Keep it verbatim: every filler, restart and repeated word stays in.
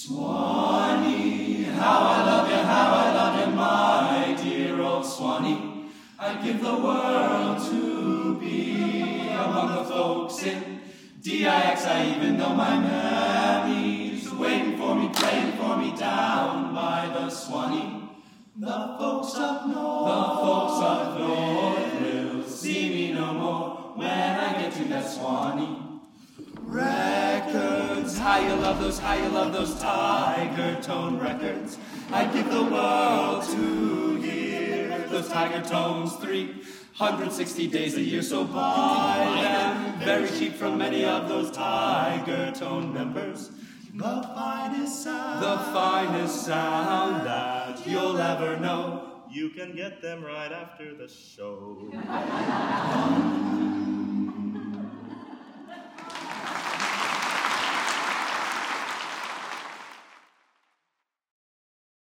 Swanee, how I love you, how I love you, my dear old Swanee. I'd give the world to be among the folks in D I X. I even know my mammy's waiting for me, praying for me down by the Swanee. The folks up north, the folks up north will see me no more when I get to that Swanee. Records, how you love those, how you love those Tiger Tone records. I'd give the world to hear those Tiger Tones three hundred sixty days a year, so buy them very cheap from many of those Tiger Tone members. The finest sound, the finest sound that you'll ever know. You can get them right after the show.